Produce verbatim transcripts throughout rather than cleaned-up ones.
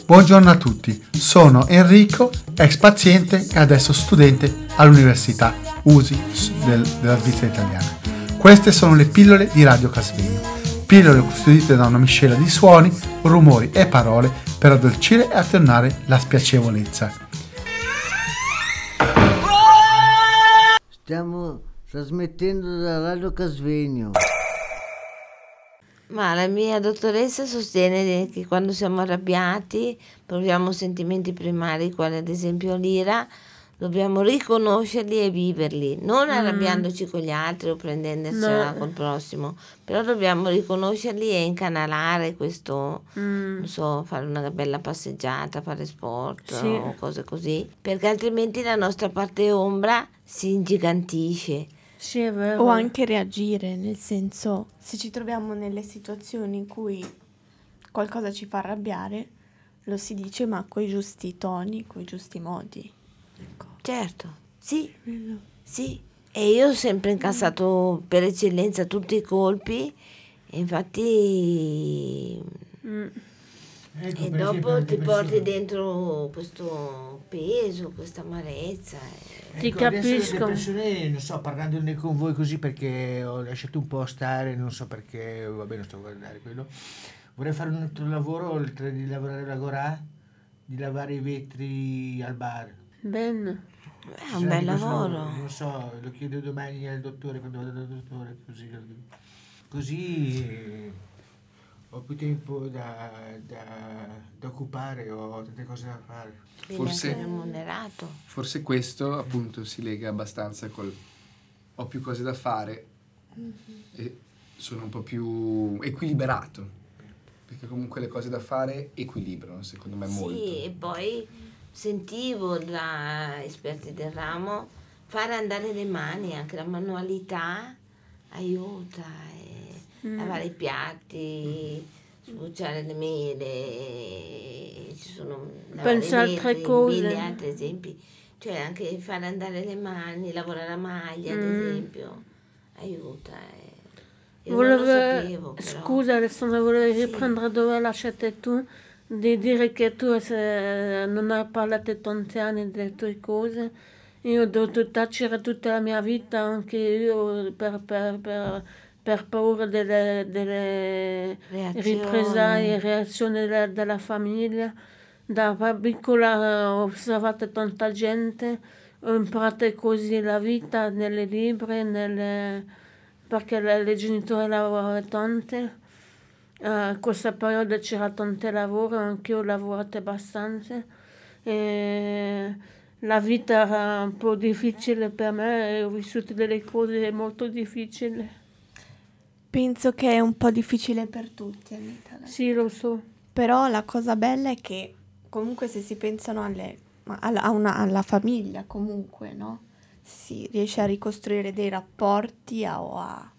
Buongiorno a tutti, sono Enrico, ex paziente e adesso studente all'Università U S I del, della Svizzera italiana. Queste sono le pillole di Radio Casvegno, pillole custodite da una miscela di suoni, rumori e parole per addolcire e attenuare la spiacevolezza. Stiamo trasmettendo da Radio Casvegno. Ma la mia dottoressa sostiene che quando siamo arrabbiati proviamo sentimenti primari, quali ad esempio l'ira, dobbiamo riconoscerli e viverli, non arrabbiandoci con gli altri o prendendorsela No. col prossimo, però dobbiamo riconoscerli e incanalare questo, Mm. non so, fare una bella passeggiata, fare sport Sì. o cose così, perché altrimenti la nostra parte ombra si ingigantisce. Sì, è vero. O anche reagire, nel senso, se ci troviamo nelle situazioni in cui qualcosa ci fa arrabbiare, lo si dice ma coi giusti toni, coi giusti modi. Ecco. Certo, sì, sì. E io ho sempre incassato per eccellenza tutti i colpi, e infatti Mm. Ecco, e per esempio, dopo anche ti per porti esempio- dentro questo peso, questa amarezza. e- Ti Ecco, adesso capisco. le persone, non so, parlandone con voi così perché ho lasciato un po' stare, non so perché, vabbè, non sto a guardare quello. Vorrei fare un altro lavoro, oltre di lavorare alla Gorà, di lavare i vetri al bar. Bene. È un bel Questo lavoro. Non so, lo chiedo domani al dottore, quando vado dal dottore, così, così eh, ho più tempo da, da, da occupare, ho tante cose da fare. Viene Forse- anche remunerato. Forse questo appunto si lega abbastanza col ho più cose da fare e sono un po' più equilibrato, perché comunque le cose da fare equilibrano secondo me molto. Sì, e poi sentivo da esperti del ramo fare andare le mani, anche la manualità aiuta, e Mm. lavare i piatti, sbucciare le mele, ci sono lavare Penso a i altre vetri, cose. mille altri esempi, cioè anche fare andare le mani, lavorare la maglia ad Mm. esempio, aiuta. e- Io non lo Volevo, sapevo, però. scusa Alessandra, volevo Sì. riprendere dove lasciate tu, di dire che tu se non hai parlato tanti anni delle tue cose. Io ho dovuto tacere tutta la mia vita, anche io, per, per, per, per paura delle, delle Reazioni. ripresalie, reazioni della, della famiglia. Da piccola ho osservato tanta gente, ho imparato così la vita nelle libri, nelle, perché le, le genitori lavoravano tante. A questo periodo c'era tanto lavoro, anche io ho lavorato abbastanza. E la vita era un po' difficile per me e ho vissuto delle cose molto difficili. Penso che è un po' difficile per tutti, Anita. Sì, lo so. Però la cosa bella è che comunque se si pensano alle, ma alla, a una- alla famiglia comunque, no? Si riesce a ricostruire dei rapporti a- o a,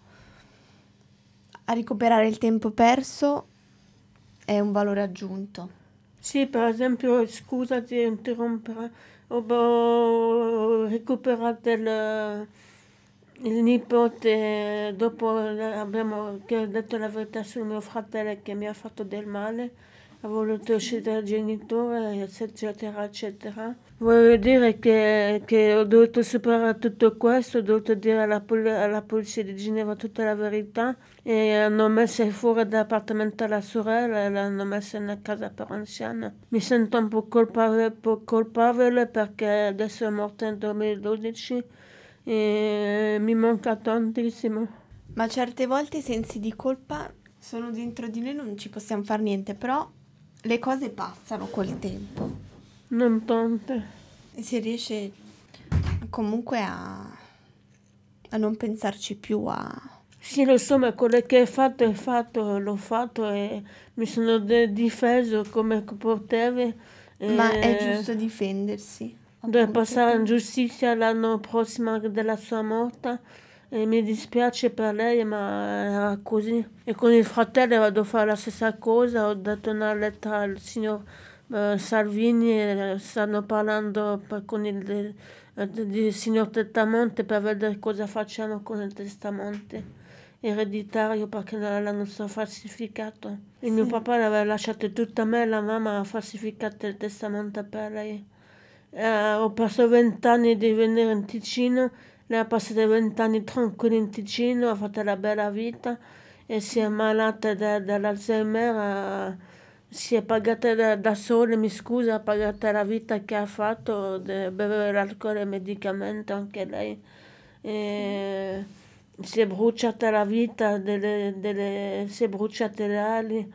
a recuperare il tempo perso, è un valore aggiunto. Sì, per esempio, scusa di interrompere, ho ho recuperato il, il nipote, dopo abbiamo che ho detto la verità sul mio fratello che mi ha fatto del male, ha voluto uscire dal genitore, eccetera, eccetera. Voglio dire che, che ho dovuto superare tutto questo, ho dovuto dire alla, pol- alla polizia di Ginevra tutta la verità e hanno messo fuori dall'appartamento la sorella e l'hanno messa in una casa per anziani. Mi sento un po' colpevole, un po' colpevole perché adesso è morta nel duemiladodici e mi manca tantissimo. Ma certe volte i sensi di colpa sono dentro di noi, non ci possiamo fare niente, però le cose passano col tempo Non tante. e si riesce comunque a, a non pensarci più a... Sì, lo so, ma quello che hai fatto è fatto, l'ho fatto e mi sono de- difeso come potevo. Ma è e giusto difendersi. Deve appunto, passare in per- giustizia l'anno prossimo della sua morte e mi dispiace per lei, ma era così. E con il fratello vado a fare la stessa cosa, ho dato una lettera al signor eh, Salvini e stanno parlando per- con il, eh, il signor Tettamonte per vedere cosa facciamo con il testamento. ereditario perché l'hanno falsificato. Il mio papà l'aveva lasciato tutta a me, la mamma ha falsificato il testamento per lei. Eh, ho passato vent'anni di venire in Ticino, lei ha passato vent'anni tranquilli in Ticino, ha fatto la bella vita e si è malata da- dall'Alzheimer, eh, si è pagata da, da sola, mi scusa, ha pagato la vita che ha fatto, di bere l'alcol e medicamenti anche lei. E si è bruciata la vita, delle, delle, si è bruciate le ali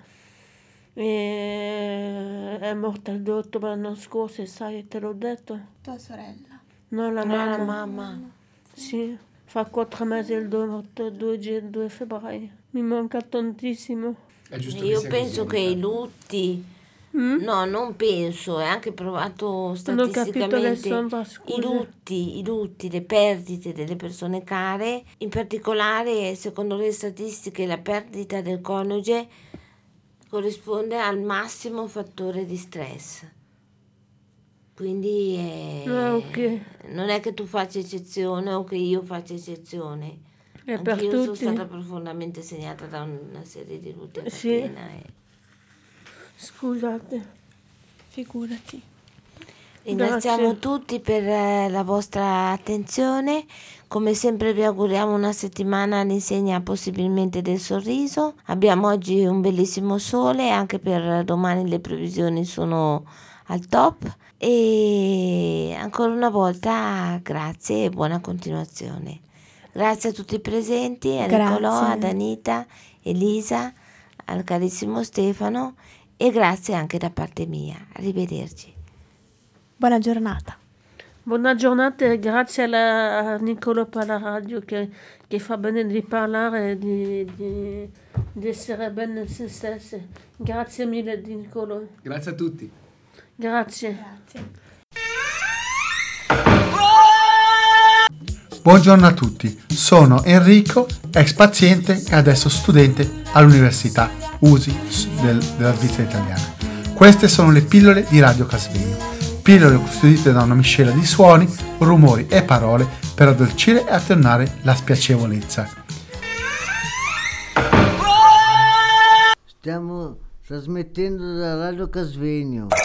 e è morta il due ottobre l'anno scorso, sai, te l'ho detto? Tua sorella. No, la No, mamma. la mamma. Sì, fa quattro mesi il due febbraio. Mi manca tantissimo. È giusto che Io sia penso così, che i Anita. lutti, Mm? no, non penso, è anche provato Non ho capito, statisticamente, Alessandra, i scusi. lutti, i lutti, le perdite delle persone care, in particolare, secondo le statistiche, la perdita del coniuge corrisponde al massimo fattore di stress. Quindi eh, Ah, ok. non è che tu faccia eccezione o che io faccia eccezione. È per Anch'io sono tutti. stata profondamente segnata da una serie di lutti a Sì. catena. E Scusate. Figurati. ringraziamo Grazie. tutti per eh, la vostra attenzione. Come sempre vi auguriamo una settimana all'insegna possibilmente del sorriso. Abbiamo oggi un bellissimo sole, anche per domani le previsioni sono al top. E ancora una volta grazie e buona continuazione. Grazie a tutti i presenti, a Nicolò, Grazie. ad Anita, Elisa, al carissimo Stefano e grazie anche da parte mia. Arrivederci. Buona giornata. Buona giornata e grazie alla, a Nicolò per la radio che, che fa bene di parlare e di, di, di essere bene in se stesse. Grazie mille di Nicolò. Grazie a tutti. Grazie. Grazie. Buongiorno a tutti, sono Enrico, ex paziente e adesso studente all'Università U S I del- della Svizzera italiana. Queste sono le pillole di Radio Casvegno, pillole custodite da una miscela di suoni, rumori e parole per addolcire e attenuare la spiacevolezza. Stiamo trasmettendo da Radio Casvegno.